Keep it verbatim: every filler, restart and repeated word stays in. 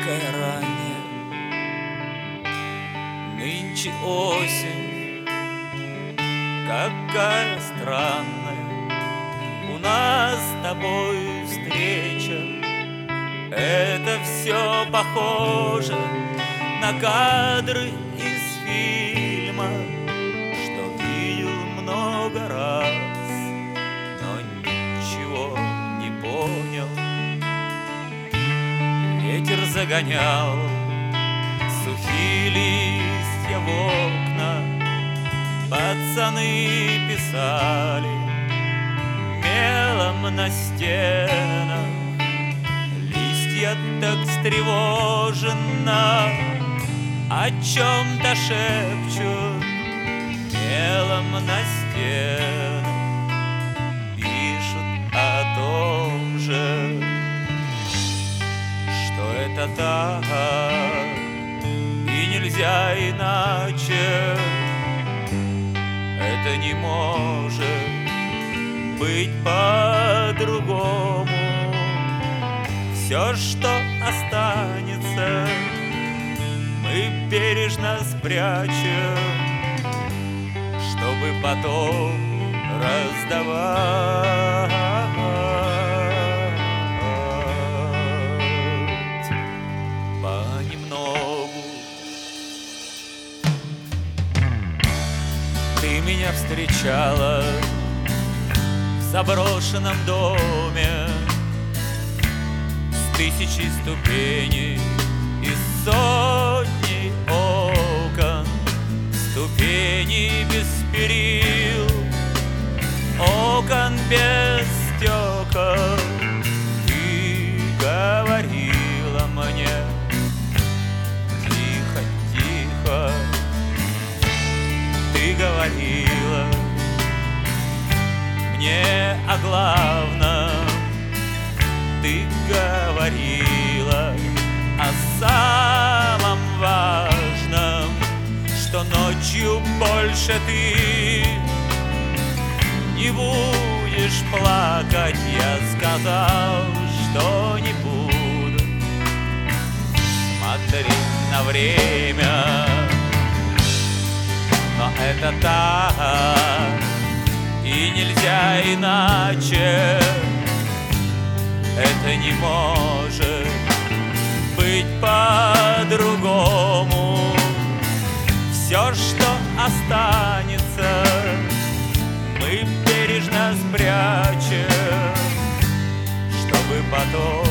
Такая ранняя нынче осень, какая странная у нас с тобой встреча. Это все похоже на кадры из фильма, что видел много раз, но ничего не понял. Ветер загонял сухие листья в окна, пацаны писали мелом на стенах. Листья так встревоженно о чем-то шепчут мелом на стенах, пишут о том же, что это так и нельзя иначе. Это не может быть по-другому. Все, что останется, мы бережно спрячем, чтобы потом раздавать понемногу. Ты меня встречала в заброшенном доме с тысячей ступеней и сотней окон, ступеней без перил, окон без стекол. Ты говорила мне тихо, тихо, ты говорила мне о главном, ты говорила о самом важном, что ночью больше ты не будешь плакать. Я сказал, что не буду смотреть на время, но это так и нельзя иначе. Это не может быть по-другому. Все, что останется, мы бережно спрячем, чтобы потом